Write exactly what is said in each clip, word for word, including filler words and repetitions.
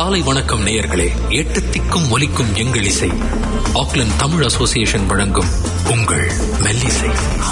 காலை வணக்கம் நேயர்களே. எட்டு திக்கும் ஒலிக்கும் எங்கள் இசை. ஆக்லாந்து தமிழ் அசோசியேஷன் வழங்கும் உங்கள் மெல்லிசை.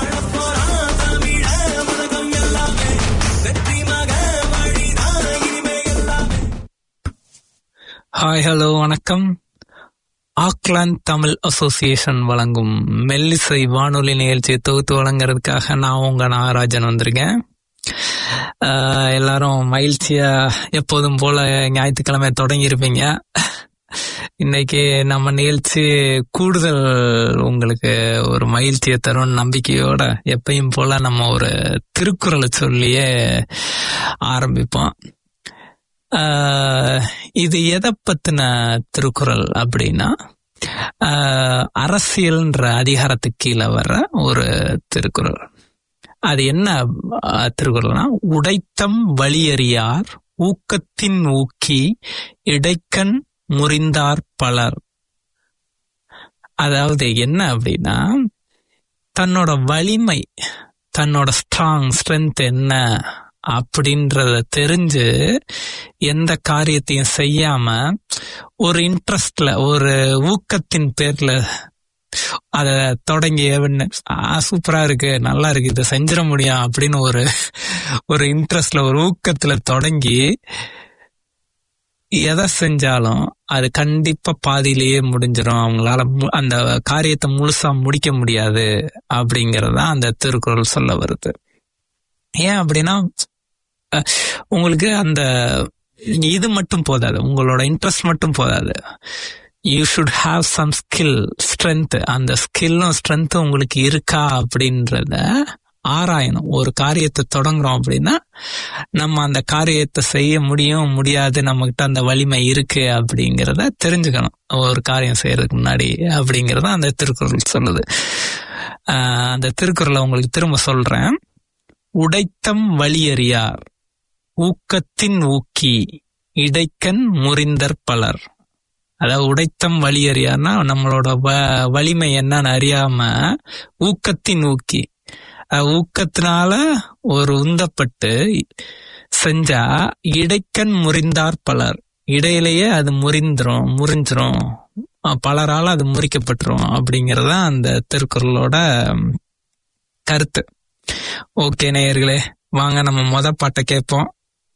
ஹாய், ஹலோ, வணக்கம். ஆக்லாந்து தமிழ் அசோசியேஷன் வழங்கும் மெல்லிசை வானொலி நிகழ்ச்சியை தொகுத்து வழங்குறதுக்காக நான் உங்க நாகராஜன் வந்திருக்கேன். எல்லாரும் மகிழ்ச்சியா எப்போதும் போல ஞாயிற்றுக்கிழமை தொடங்கியிருப்பீங்க. இன்னைக்கு நம்ம நிகழ்ச்சி கூடுதல் உங்களுக்கு ஒரு மகிழ்ச்சியை தரும் நம்பிக்கையோட எப்பயும் போல நம்ம ஒரு திருக்குறளை சொல்லியே ஆரம்பிப்போம். இது எதை பத்தின திருக்குறள் அப்படின்னா, அரசியல்ன்ற அதிகாரத்துக்கு கீழே வர்ற ஒரு திருக்குறள். அது என்ன திருக்குறள்னா, உடைத்தம் வலியறியார் ஊக்கத்தின் ஊக்கி இடைக்கண் முறிந்தார் பலர். அதாவது என்ன அப்படின்னா, தன்னோட வலிமை, தன்னோட ஸ்ட்ராங் ஸ்ட்ரென்த் என்ன அப்படின்றத தெரிஞ்சு எந்த காரியத்தையும் செய்யாம ஒரு இன்ட்ரெஸ்ட்ல, ஒரு ஊக்கத்தின் பேர்ல அத தொடங்கி சூப்பரா இருக்கு, நல்லா இருக்கு, இதை செஞ்சிட முடியும் அப்படின்னு ஒரு ஒரு இன்ட்ரெஸ்ட்ல, ஒரு ஊக்கத்துல தொடங்கி எதை செஞ்சாலும் அது கண்டிப்பா பாதியிலேயே முடிஞ்சிடும். அவங்களால அந்த காரியத்தை முழுசா முடிக்க முடியாது அப்படிங்கறதான் அந்த திருக்குறள் சொல்ல வருது. ஏன் அப்படின்னா, உங்களுக்கு அந்த இது மட்டும் போதாது, உங்களோட இன்ட்ரெஸ்ட் மட்டும் போதாது. You should have some skill, strength. அந்த ஸ்கில்லும் ஸ்ட்ரென்த்தும் உங்களுக்கு இருக்கா அப்படின்றத ஆராயணும். ஒரு காரியத்தை தொடங்குறோம் அப்படின்னா நம்ம அந்த காரியத்தை செய்ய முடியும் முடியாது, நம்ம கிட்ட அந்த வலிமை இருக்கு அப்படிங்கிறத தெரிஞ்சுக்கணும் ஒரு காரியம் செய்யறதுக்கு முன்னாடி அப்படிங்கறத அந்த திருக்குறள் சொல்லுது. ஆஹ் அந்த திருக்குறளை உங்களுக்கு திரும்ப சொல்றேன். உடைத்தம் வலியறியார் ஊக்கத்தின் ஊக்கி இடைக்கண் முறிந்தர் பலர். அதாவது உடைத்தம் வலியறியார்னா நம்மளோட வலிமை என்னன்னு அறியாம ஊக்கத்தின் ஊக்கி, ஊக்கத்தினால ஒரு உந்தப்பட்டு செஞ்சா இடைக்கண் முறிந்தார் பலர். இடையிலேயே அது முறிந்துரும், முறிஞ்சிரும், பலரால அது முறிக்கப்பட்டுரும் அப்படிங்கறத அந்த திருக்குறளோட கருத்து. ஓகே நேயர்களே, வாங்க நம்ம முத பாட்டை கேட்போம்.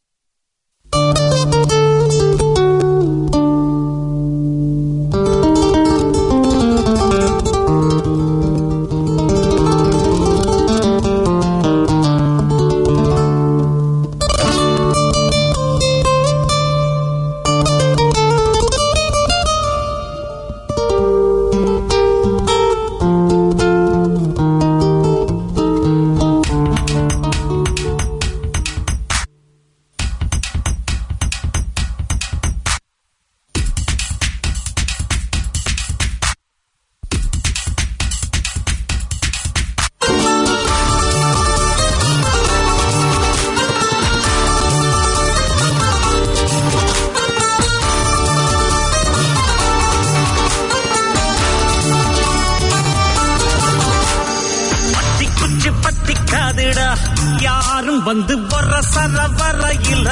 வந்து வர சர வரையில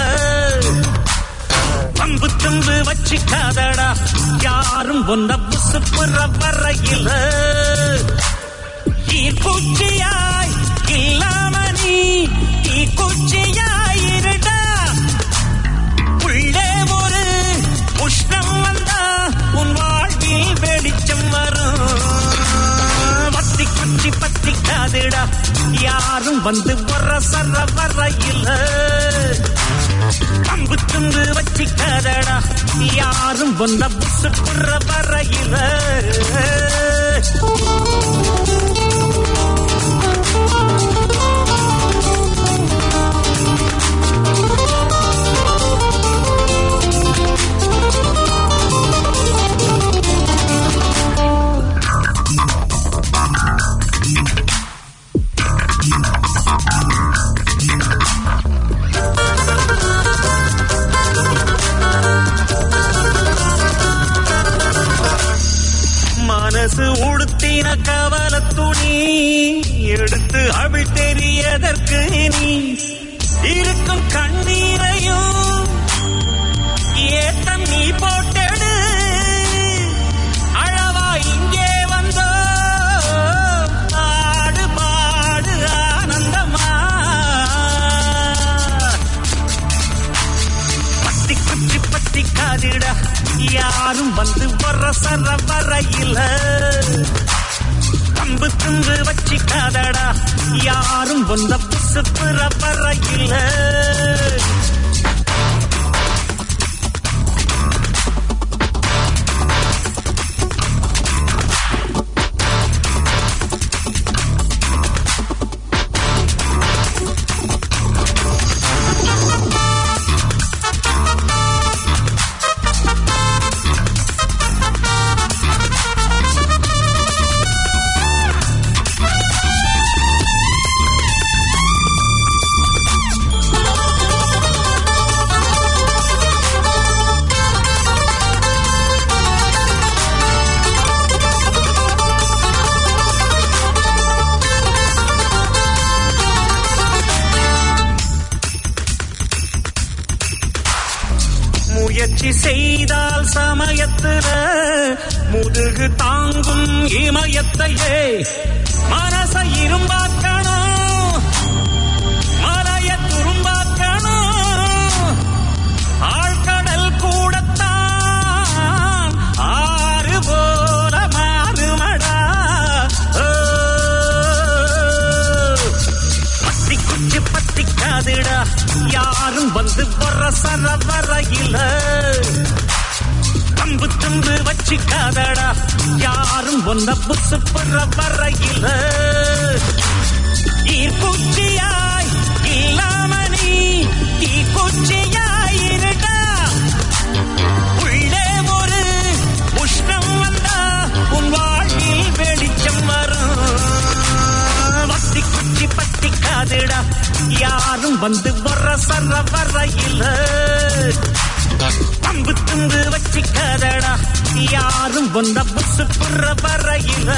பம்பு தும்பு வச்சுக்காதடா, யாரும் ஒன்ன புசுப்புற வரையில பூச்சியாய் இல்லாம நீ தீ குச்சியாயிருடா. உள்ளே ஒரு உஷ்ணம் வந்தா உன் வாழ்வில் வெளிச்சம் வரும். பத்தி குச்சி பத்திக்காதுடா, யாரும் வந்து வர சர வரையில பம்பு துண்டு வச்சிக்காதடா, யாரும் வந்த புசு புற வரையில. மனசு உடுத்தின கவல துணி எடுத்து அவிழ் தெரியதற்கு நீ இருக்கும் கண்ணீரையும் ஏத்தம் யாரும் வந்து வர சர வரையில கம்பு தும்பு வச்சிக்காதடா யாரும் வந்த புசு புற வரையில முயற்சி செய்தால் சமயத்துல முதுகு தாங்கும் இமயத்தையே மனச இரும்பாக்கணும் மலைய துரும்பாக்கணும் ஆழ்கடல் கூடத்தான் ஆறு போல மாறுமடா பத்தி குச்சி பத்திக்காதுடா யாரும் வந்து வர சர வரையில கம்பு தும்பு வச்சிக்காதடா யாரும் வந்த புசு புற வரையில ஈர்க்குச்சியாய் இல்லாம நீ தீக்குச்சியாய் இருடா உள்ளே ஒரு உஷ்ணம் வந்தா உன் வாழ்வில் வெளிச்சம் வரும் வத்தி குச்சி பத்திக்காதுடா யாரும் வந்து வர சர வரையில கம்பு தும்பு வச்சிக்காதடா யாரும் வந்த புசு புற வரையில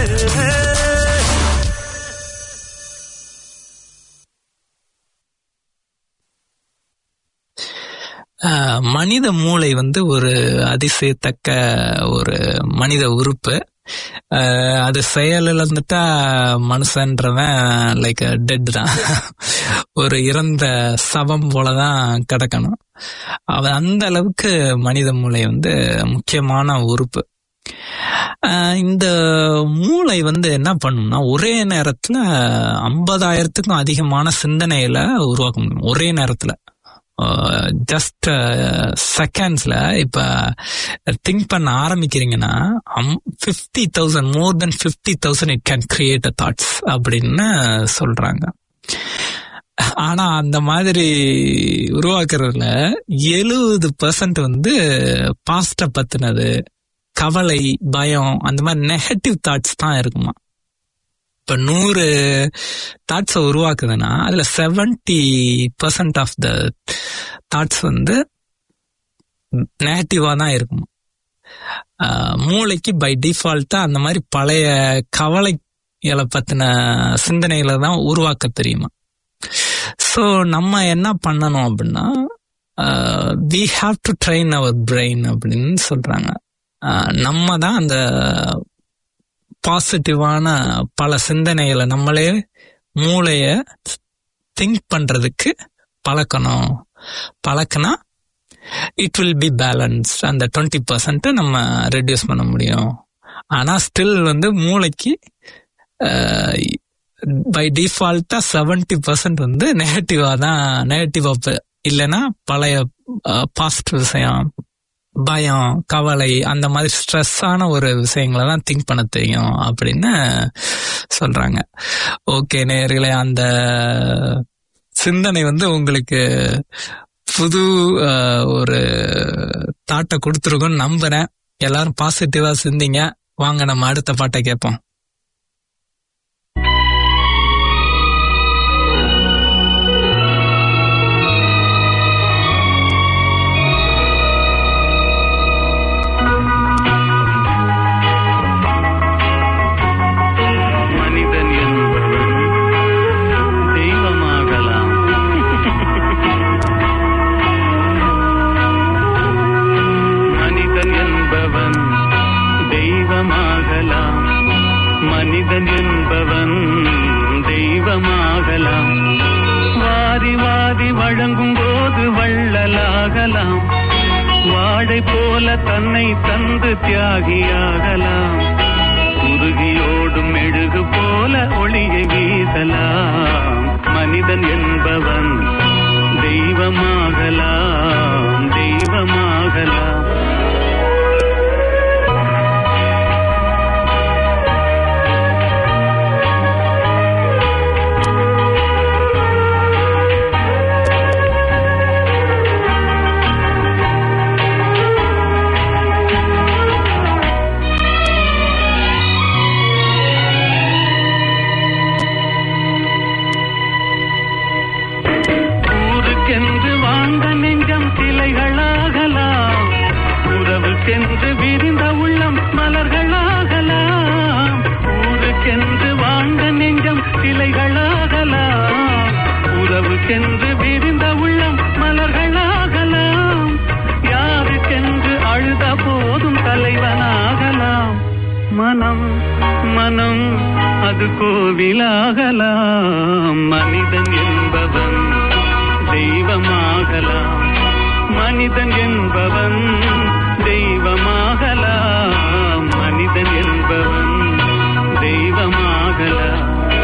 மனித மூளை வந்து ஒரு அதிசயத்தக்க ஒரு மனித உறுப்பு. அது செயல் இழந்துட்டா மனுஷன்றவன் லைக் டெட் தான், ஒரு இறந்த சவம் போலதான் கிடக்கணும். அவன் அந்த அளவுக்கு மனித மூளை வந்து முக்கியமான உறுப்பு. இந்த மூளை வந்து என்ன பண்ணும்னா ஒரே நேரத்துல ஐம்பதாயிரத்துக்கும் அதிகமான சிந்தனைகளை உருவாக்க முடியும். ஒரே நேரத்துல ஜஸ்ட் செகண்ட்ஸ்ல இப்ப திங்க் பண்ண ஆரம்பிக்கிறீங்கன்னா fifty thousand more then fifty thousand it can create a thoughts அப்படின்னு சொல்றாங்க. ஆனா அந்த மாதிரி உருவாக்குறதுல எழுபது பெர்சன்ட் வந்து பாஸ்ட பத்தினது, கவலை, பயம், அந்த மாதிரி நெகட்டிவ் தாட்ஸ் தான் இருக்குமா. இப்ப நூறு தாட்ஸை உருவாக்குதுன்னா அதுல seventy percent of the thoughts வந்து நெகட்டிவா தான் இருக்குமா. மூளைக்கு பை டிஃபால்ட்டா அந்த மாதிரி பழைய கவலைகளை பத்தின சிந்தனைகளை தான் உருவாக்க தெரியுமா. ஸோ நம்ம என்ன பண்ணணும் அப்படின்னா we have to train our brain அப்படின்னு சொல்றாங்க. நம்ம தான் அந்த பாசிட்டிவான பல சிந்தனைகளை நம்மளே மூளைய திங்க் பண்றதுக்கு பழக்கணும். பழக்கினா இட் வில் பி பேலன்ஸ். அந்த டுவெண்ட்டி பர்சன்ட் நம்ம ரெடியூஸ் பண்ண முடியும். ஆனா ஸ்டில் வந்து மூளைக்கு பை டிஃபால்ட்டா செவன்டி பர்சன்ட் வந்து நெகட்டிவா தான், நெகட்டிவா இல்லைன்னா பழைய பாஸ்ட் விஷயம், பயம், கவலை, அந்த மாதிரி ஸ்ட்ரெஸ்ஸான ஒரு விஷயங்களை தான் திங்க் பண்ண தெரியும் அப்படின்னு சொல்றாங்க. ஓகே நேயர்களே, அந்த சிந்தனை வந்து உங்களுக்கு புது ஒரு தாட்டை கொடுத்துருக்குன்னு நம்புறேன். எல்லாரும் பாசிட்டிவா சிந்திங்க. வாங்க நம்ம அடுத்த பாட்டை கேட்போம். மனிதன் என்பவன் தெய்வமாகலாம், வாரி வாரி வழங்கும் போது வள்ளலாகலாம், வாடை போல தன்னை தந்து தியாகியாகலாம். உருகியோடும் மெழுகு போல ஒளியை வீசலாம். மனிதன் என்பவன் தெய்வமாகலாம், தெய்வமாகலாம். ஊருக்கென்று வாழ்ந்த நெஞ்சம் சிலைகளாகலாம். உறவுக்கென்று விரிந்த உள்ளம் மலர்களாகலாம். ஊருக்கென்று வாழ்ந்த நெஞ்சம் சிலைகளாகலாம். உறவுக்கென்று விரிந்த உள்ளம் மலர்களாகலாம். யாருக்கென்று அழுத போதும் தலைவனாகலாம். மனம் மனம் அது கோவிலாகலாம். மனிதன் என்பவன் தெய்வமாகலாம். மனிதன் என்பவன் தெய்வமாகலாம். மனிதன் என்பவன் தெய்வமாகலாம்.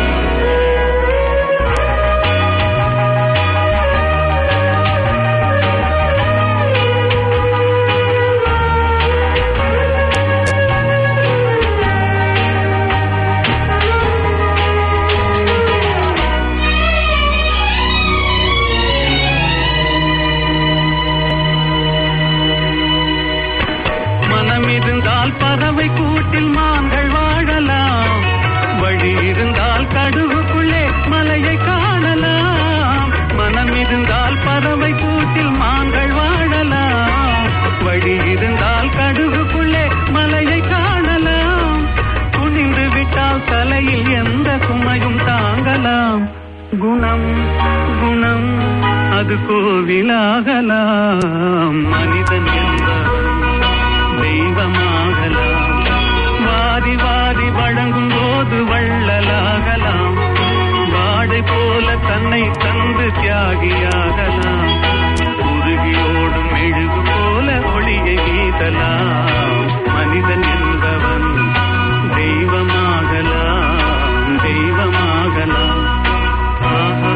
இருந்தால் பறவை கூட்டில் மான்கள் வாழலாம். வழி இருந்தால் கடுகுக்குள்ளே மலையை காணலாம். மனம் இருந்தால் பறவை கூட்டில் மான்கள் வாழலாம். வழி இருந்தால் கடுகுக்குள்ளே மலையை காணலாம். குனிந்து விட்டால் தலையில் எந்த சுமையும் தாங்கலாம். குணம் குணம் அது கோவிலாகலாம். மனிதன் என்பவன் தெய்வமாகலாம். வாரி வாரி வழங்கும் போது வள்ளலாகலாம். வாடை போல தன்னை தந்து தியாகியாகலாம். உருகியோடும் மெழுகு போல ஒளியை வீசலாம். மனிதன் என்பவன் தெய்வமாகலாம், தெய்வமாகலாம். ஆஹா.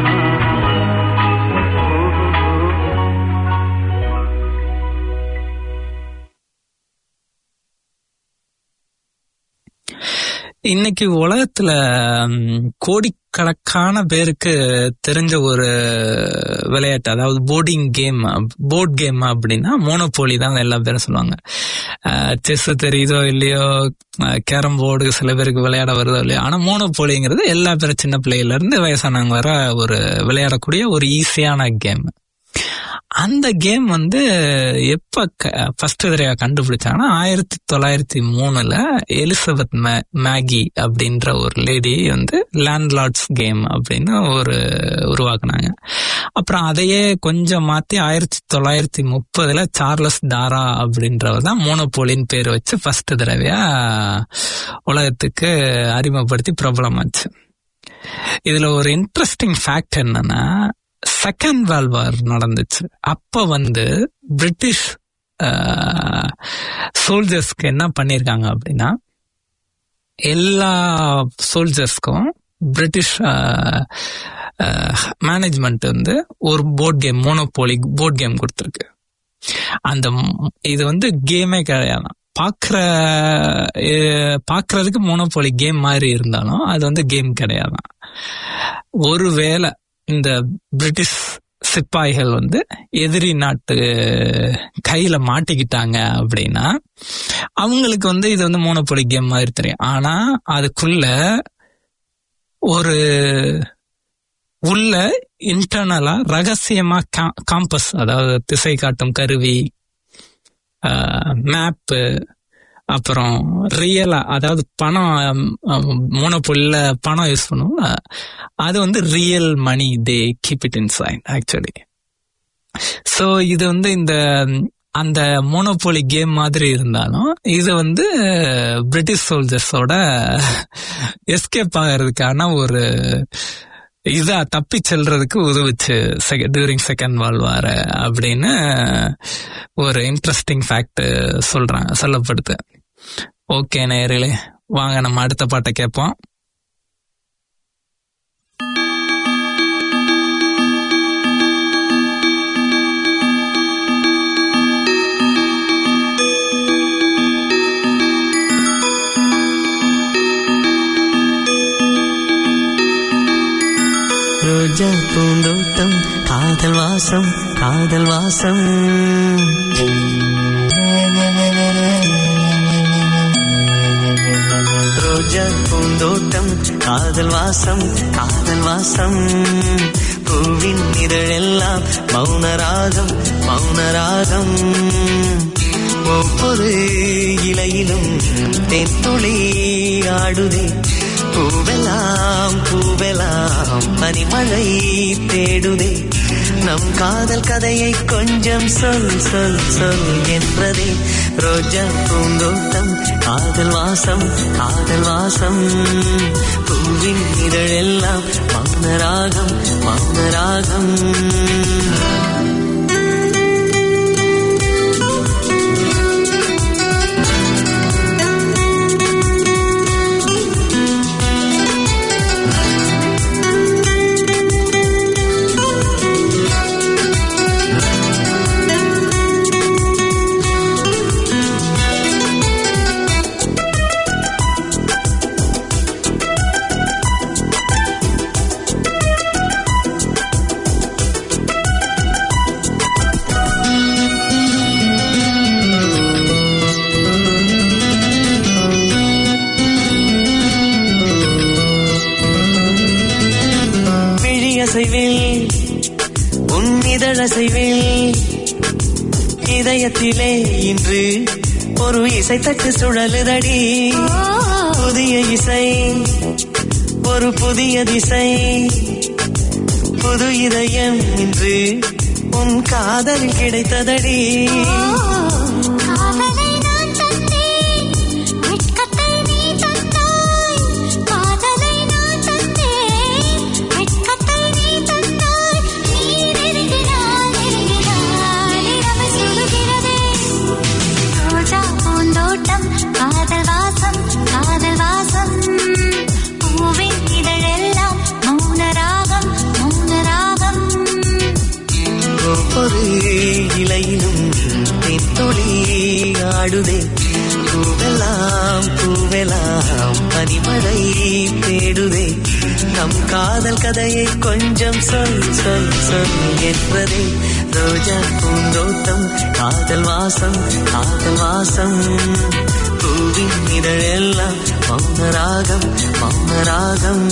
இன்னைக்கு உலகத்துல கோடிக்கணக்கான பேருக்கு தெரிஞ்ச ஒரு விளையாட்டு, அதாவது போர்டிங் கேம், போர்ட் கேம் அப்படின்னா மோனோபோலி தான் எல்லா பேரும் சொல்லுவாங்க. செஸ் தெரியுதோ இல்லையோ, கேரம் போர்டு சில பேருக்கு விளையாட வருதோ இல்லையோ, ஆனா மோனோபோலிங்கிறது எல்லா பேரும் சின்ன பிள்ளையில இருந்து வயசானவங்க வர ஒரு விளையாடக்கூடிய ஒரு ஈஸியான கேம். அந்த கேம் வந்து எப்ப ஃபர்ஸ்ட் தடவை கண்டுபிடிச்சாங்கன்னா ஆயிரத்தி தொள்ளாயிரத்தி மூணுல எலிசபெத் மேகி அப்படின்ற ஒரு லேடி வந்து லேண்ட்லார்ட்ஸ் கேம் அப்படின்னு ஒரு உருவாக்குனாங்க. அப்புறம் அதையே கொஞ்சம் மாத்தி ஆயிரத்தி தொள்ளாயிரத்தி முப்பதுல சார்லஸ் டாரா அப்படின்றவர் தான் மோனோபோலின்னு பேர் வச்சு ஃபர்ஸ்ட் தடவையா உலகத்துக்கு அறிமுகப்படுத்தி பிரபலமாச்சு. இதுல ஒரு இன்ட்ரெஸ்டிங் ஃபேக்ட் என்னன்னா, செகண்ட் வேர்ல்ட் வார் நடந்துச்சு. அப்ப வந்து பிரிட்டிஷ் சோல்ஜர்ஸ்க்கு என்ன பண்ணிருக்காங்க அப்படின்னா, எல்லா சோல்ஜர்ஸ்க்கும் பிரிட்டிஷ் மேனேஜ்மெண்ட் வந்து ஒரு board game, Monopoly board game கொடுத்துருக்கு. அந்த இது வந்து கேமே கிடையாது, பாக்குற பாக்குறதுக்கு மோனோபோலி கேம் மாதிரி இருந்தாலும் அது வந்து கேம் கிடையாது. ஒருவேளை இந்த பிரிட்டிஷ் சிப்பாய்கள் வந்து எதிரி நாட்டு கையில மாட்டிக்கிட்டாங்க அப்படின்னா அவங்களுக்கு வந்து இது வந்து மோனோபோலி கேம் மாதிரி தெரியும். ஆனா அதுக்குள்ள ஒரு உள்ள இன்டர்னலா ரகசியமா காம்பஸ், அதாவது திசை காட்டும் கருவி, மேப்பு, அப்புறம் ரியலா, அதாவது பணம், மோனோபோலில பணம் யூஸ் பண்ணுவோம், அது வந்து real money, they keep it inside actually. So இது வந்து இந்த அந்த மோனோபோலி கேம் மாதிரி இருந்தாலும் இது வந்து பிரிட்டிஷ் சோல்ஜர்ஸோட எஸ்கேப் ஆகிறதுக்கான ஒரு இதா தப்பி செல்றதுக்கு உதவுச்சு டியூரிங் செகண்ட் வேர்ல்ட் வார் அப்படின்னு ஒரு இன்ட்ரெஸ்டிங் ஃபேக்ட் சொல்றாங்க, சொல்லப்படுது. ஓகே நேயர்களே, வாங்க நம்ம அடுத்த பாட்டை கேட்போம். ரோஜா பூந்தோட்டம் காதல் வாசம் காதல் வாசம் ரோஜா பூந்தோட்டம் காதல் வாசம் காதல் வாசம் பூவின் இதழெல்லாம் மௌனராகம் மௌனராகம் ஒவ்வொரு இலையிலும் தென்துளி ஆடுதே பூவெல்லாம் பூவெல்லாம் பனிமழை தேடுதே நம் காதல் கதையை கொஞ்சம் சொல் சொல் சொல் என்றதே ரோஜா பூந்தோட்டம் காதல் வாசம் காதல் வாசம் பூவின் இதழெல்லாம் மௌனராகம் மௌனராகம். உன் இதழசைவில் இதயத்திலே இன்று ஒரு இசை தட்டு சுழலுதடி புதிய இசை ஒரு புதிய திசை புது இதயம் இன்று உன் காதல் கிடைத்ததடி ஒவ்வொரு இலையிலும் தென்துளி ஆடுதே பூவெல்லாம் பூவெல்லாம் பனிமழை தேடுதே நம் காதல் கதையை கொஞ்சம் சொல் சொல் சொல் என்றதே ரோஜா பூந்தோட்டம் காதல் வாசம் காதல் வாசம் பூவின் இதழெல்லாம் மௌனராகம் மௌனராகம்.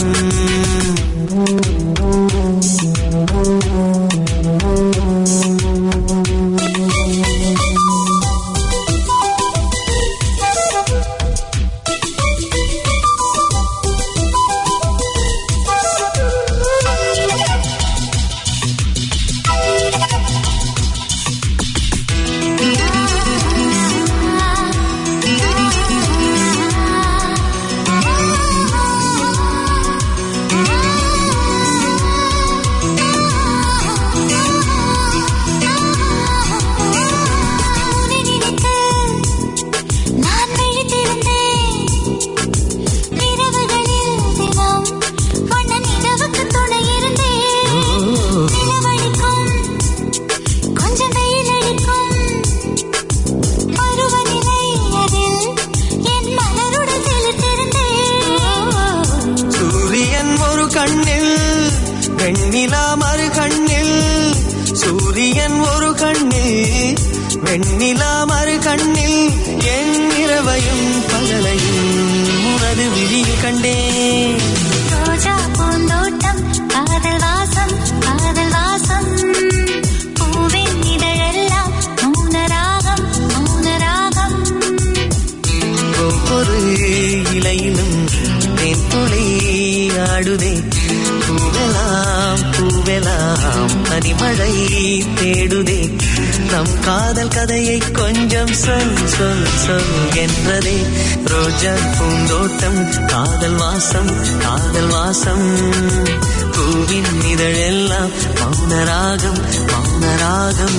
வெண்ணிலா மறு கண்ணில் சூரியன் ஒரு கண்ணில் வெண்ணிலா மறு கண்ணில் என் இரவையும் பகலையும் உனது விழியில் கண்டேன். ரோஜா பூந்தோட்டம் காதல் வாசம் காதல் வாசம் பூவின் இதழெல்லாம் மௌனராகம் மௌனராகம். ஒவ்வொரு இலையிலும் தென்துளி ஆடுதே பூவெல்லாம் பூவெல்லாம் பனிமழை தேடுதே நம் காதல் கதையை கொஞ்சம் சொல் சொல் சொல் என்றதே ரோஜா பூந்தோட்டம் காதல் வாசம் காதல் வாசம் பூ பூவின் இதழெல்லாம் மௌனராகம் மௌனராகம்.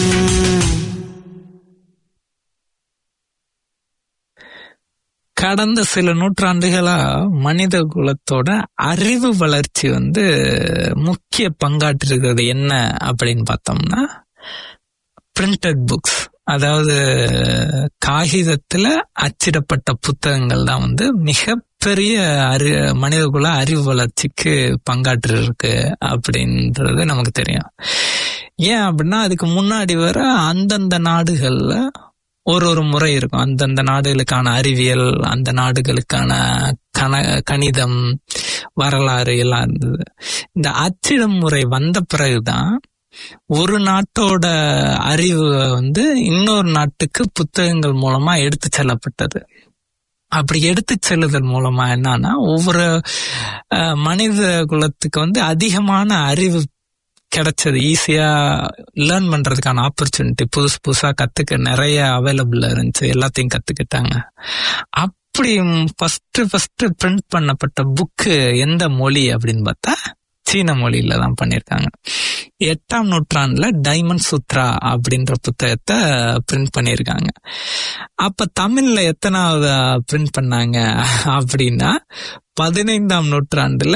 கடந்த சில நூற்றாண்டுகளா மனித குலத்தோட அறிவு வளர்ச்சி வந்து முக்கிய பங்காற்றிருக்கிறது என்ன அப்படின்னு பார்த்தோம்னா பிரிண்டட் புக்ஸ், அதாவது காகிதத்துல அச்சிடப்பட்ட புத்தகங்கள் தான் வந்து மிகப்பெரிய அறி மனிதகுல அறிவு வளர்ச்சிக்கு பங்காற்று இருக்கு அப்படின்றது நமக்கு தெரியும். ஏன் அப்படின்னா அதுக்கு முன்னாடி வர அந்தந்த நாடுகள்ல ஒரு ஒரு முறை இருக்கும். அந்தந்த நாடுகளுக்கான அறிவியல், அந்த நாடுகளுக்கான கண கணிதம், வரலாறு எல்லாம் இருந்தது. இந்த அச்சிடும் முறை வந்த பிறகுதான் ஒரு நாட்டோட அறிவு வந்து இன்னொரு நாட்டுக்கு புத்தகங்கள் மூலமா எடுத்து செல்லப்பட்டது. அப்படி எடுத்து செல்லுதல் மூலமா என்னன்னா ஒவ்வொரு மனித குலத்துக்கு வந்து அதிகமான அறிவு கிடைச்சது. ஈஸியா லேர்ன் பண்றதுக்கான ஆப்பர்ச்சுனிட்டி, புதுசு புதுசா கத்துக்க நிறைய அவைலபிள் இருந்துச்சு, எல்லாத்தையும் கத்துக்கிட்டாங்க. அப்படி ஃபர்ஸ்ட் ஃபர்ஸ்ட் பிரிண்ட் பண்ணப்பட்ட புக்கு எந்த மொழி அப்படின்னு பார்த்தா சீன மொழியில தான் பண்ணிருக்காங்க. எட்டாம் நூற்றாண்டுல டைமண்ட் சூத்ரா அப்படின்ற புத்தகத்தை பிரிண்ட் பண்ணிருக்காங்க. அப்ப தமிழ்ல எத்தனாவது பிரிண்ட் பண்ணாங்க அப்படின்னா பதினைந்தாம் நூற்றாண்டுல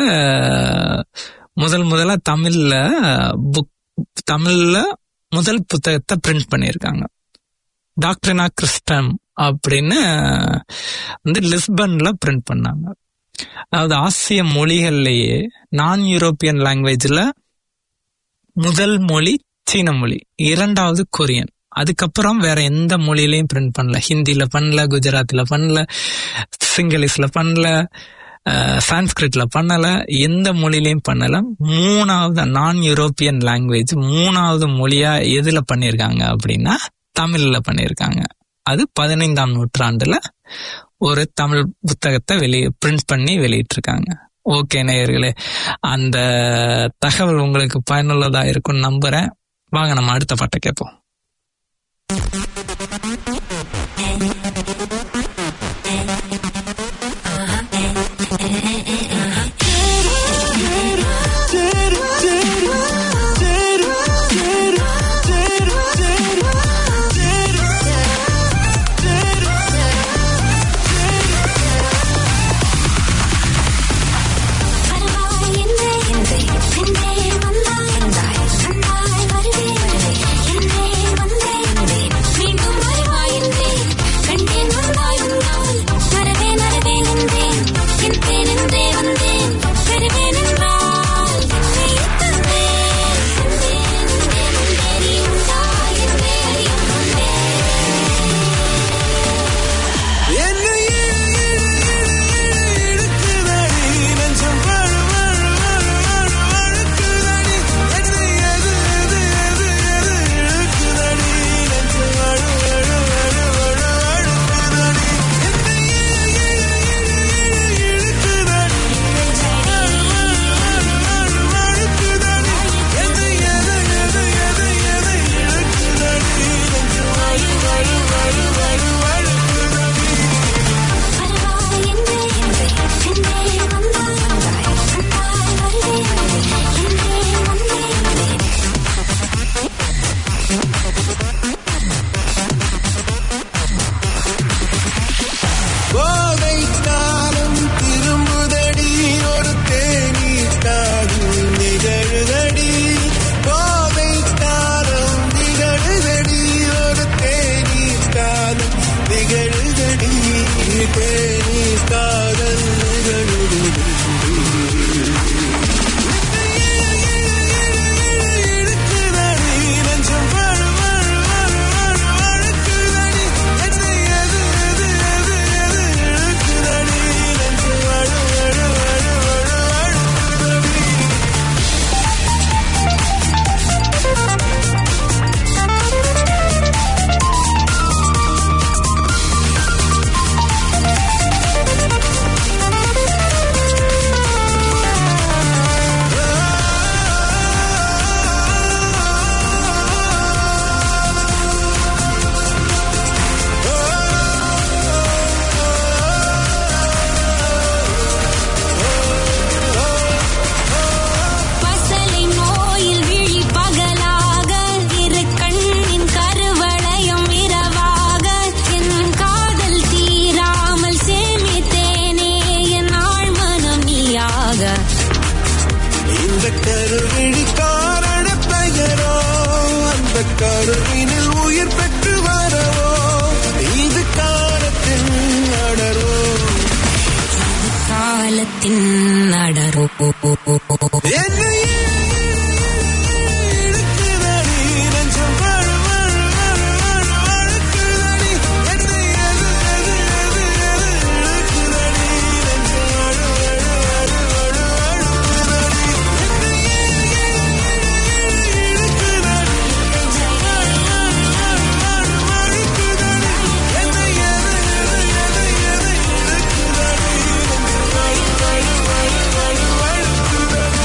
முதல் முதலா தமிழ்ல புக் தமிழ்ல முதல் புத்தகத்தை பிரிண்ட் பண்ணிருக்காங்க. டாக்டரினா கிறிஸ்டம் அப்படின்னு வந்து லிஸ்பன்ல பிரிண்ட் பண்ணாங்க. அதாவது ஆசிய மொழிகள்லயே நான் யூரோப்பியன் லாங்குவேஜ்ல முதல் மொழி சீன மொழி, இரண்டாவது கொரியன். அதுக்கப்புறம் வேற எந்த மொழியிலையும் பிரிண்ட் பண்ணல. ஹிந்தில பண்ணல, குஜராத்ல பண்ணல, சிங்களீஷ்ல பண்ணல, சான்ஸ்கிரிட்ல பண்ணல, எந்த மொழிலையும் பண்ணல. மூணாவது நான் யூரோப்பியன் லாங்குவேஜ் மூணாவது மொழியா எதுல பண்ணிருக்காங்க அப்படின்னா தமிழ்ல பண்ணிருக்காங்க. அது பதினைந்தாம் நூற்றாண்டுல ஒரு தமிழ் புத்தகத்தை வெளியே பிரிண்ட் பண்ணி வெளியிட்டிருக்காங்க. ஓகே நேயர்களே, அந்த தகவல் உங்களுக்கு பயனுள்ளதா இருக்கும்னு நம்புறேன். வாங்க நம்ம அடுத்த பாட்டை கேட்போம். மீண்டும் வருவாய் கருவினில் உயிர் பெற்று வரவோ இது காலத்தின் அடரோ காலத்தின் அடரோ என்னையே இழுக்குதடி நெஞ்சம் வழு வழு வழு வழு வழுக்குதடி என்னை எது எது எது எது இழுக்குதடி நெஞ்சம் வழு வழு வழு வழு வழுக்குதடி என்னையே இழுக்குதடி நெஞ்சம் வழு வழு வழு வழு வழுக்குதடி என்னை எது எது எது எது இழுக்குதடி நெஞ்சம் வழு வழு வழு வழு வழுக்குதடி.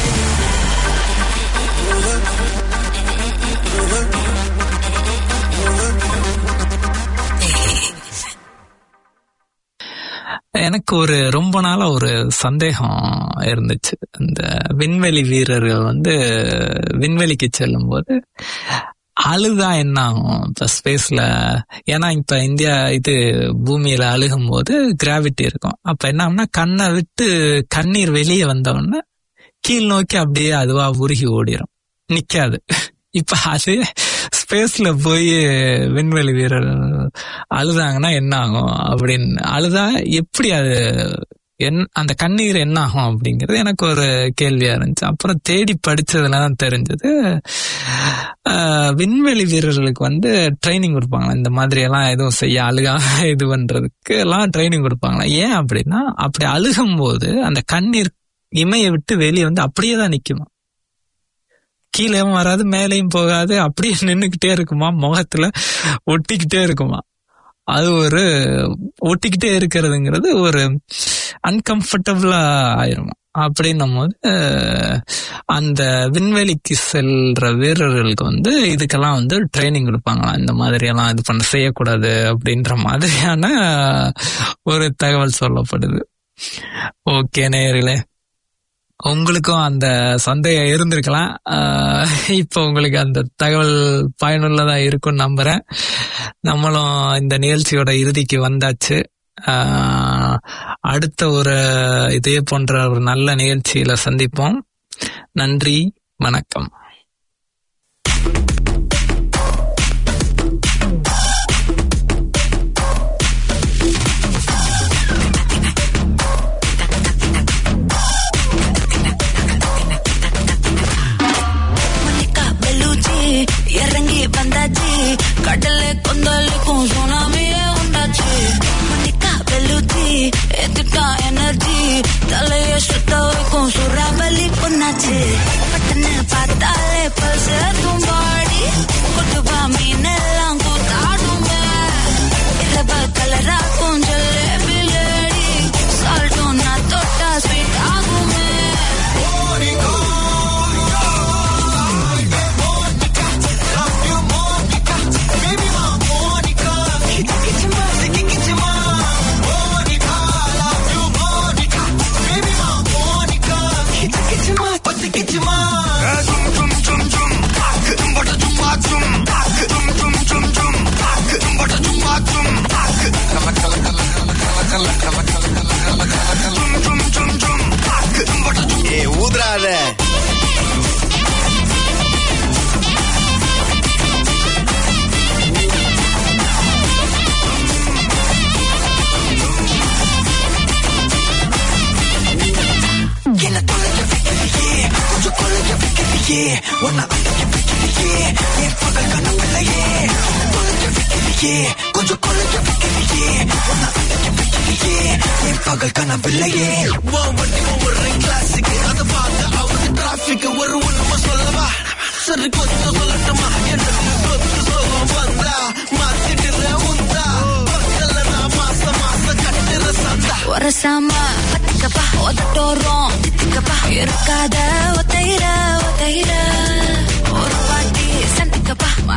எனக்கு ஒரு ரொம்ப நாளா ஒரு சந்தேகம் இருந்துச்சு. இந்த விண்வெளி வீரர்கள் வந்து விண்வெளிக்கு செல்லும் போது அழுதா என்ன ஆகும் இப்ப ஸ்பேஸ்ல? ஏன்னா இப்ப இந்தியா இது பூமியில அழுகும் போது கிராவிட்டி இருக்கும். அப்ப என்ன ஆகும்னா கண்ணை விட்டு கண்ணீர் வெளியே வந்தோடனே கீழ் நோக்கி அப்படியே அதுவா உருகி ஓடிடும், நிக்காது. இப்ப அது ஸ்பேஸ்ல போய் விண்வெளி வீரர் அழுதாங்கன்னா என்ன ஆகும் அப்படின்னு, அழுதா எப்படி அது என் அந்த கண்ணீர் என்ன ஆகும் அப்படிங்கிறது எனக்கு ஒரு கேள்வியா இருந்துச்சு. அப்புறம் தேடி படிச்சதுல தான் தெரிஞ்சது, விண்வெளி வீரர்களுக்கு வந்து ட்ரைனிங் கொடுப்பாங்களா இந்த மாதிரி எல்லாம் எதுவும் செய்ய அழுகாம இது பண்றதுக்கு எல்லாம் ட்ரைனிங் கொடுப்பாங்களா. ஏன் அப்படின்னா அப்படி அழுகும் போது அந்த கண்ணீர் இமைய விட்டு வெளியே வந்து அப்படியே தான் நிக்குமா, கீழேயும் வராது மேலேயும் போகாது, அப்படியே நின்னுக்கிட்டே இருக்குமா, முகத்துல ஒட்டிக்கிட்டே இருக்குமா. அது ஒரு ஒட்டிக்கிட்டே இருக்கிறதுங்கிறது ஒரு அன்கம்ஃபர்டபுளா ஆயிருமா. அப்படின்னும் போது அந்த விண்வெளிக்கு செல்ற வீரர்களுக்கு வந்து இதுக்கெல்லாம் வந்து ட்ரைனிங் கொடுப்பாங்களாம், இந்த மாதிரி எல்லாம் இது பண்ண செய்யக்கூடாது அப்படின்ற மாதிரியான ஒரு தகவல் சொல்லப்படுது. ஓகே நேயர்களே, உங்களுக்கும் அந்த சந்தேகம் இருந்திருக்கலாம். இப்போ உங்களுக்கு அந்த தகவல் பயனுள்ளதா இருக்கும்னு நம்புறேன். நம்மளும் இந்த நிகழ்ச்சியோட இறுதிக்கு வந்தாச்சு. அடுத்த ஒரு இதே போன்ற ஒரு நல்ல நிகழ்ச்சியில சந்திப்போம். நன்றி, வணக்கம். இறங்கி வந்தாச்சு, கடல கொந்தளிக்கும் சுனாமியே உண்டாச்சு. மணிக்கா வெளுச்சி எத்துட்டா எனர்ஜி, தலைய சுத்த வைக்கும் சுறாவலி பொண்ணாச்சு. பட்டனை பார்த்தாலே பல்ச தும்பாடி, கொட்டுவா மீன் எல்லாம் கூத்தாடுங்க. இரவ கலராக்கும் ஜல்லேபி லேடி, சால்ட்டும் நான் தொட்டா ஸ்வீட் ஆகுமே. ஊதுறாத என்ன தொலைக்க வைக்கிறியே, கொஞ்சம் கொலைக்க வைக்கிறியே, ஒன்ன அடைக்க வைக்கிறியே, என் பகல் கனவில்லையே. தொலைக்க வைக்கிறியே, கொஞ்சம் கொலைக்க வைக்கிறியே, ஒன்ன அடைக்க வைக்கிறியே, என் பகல் கனவில்லையே. வண்டி ஒவ்வொரு கிளாஸுக்கு அதை பார்த்து அவங்க டிராபிக் ஒரு உண்மை சொல்லவா, சரி கொஞ்சம் சொல்லட்டுமா, எனக்கு சொத்து சோகம் வந்தா மாத்திட்டுற உந்தா, பக்கல்ல நான் மாச மாசம் கட்டுற சந்தா. ஒரசாமா பத்திக்கப்பா ஒதட்டோரம் தித்திக்கப்பா, இருக்காத ஒத்தையில ஒத்தையில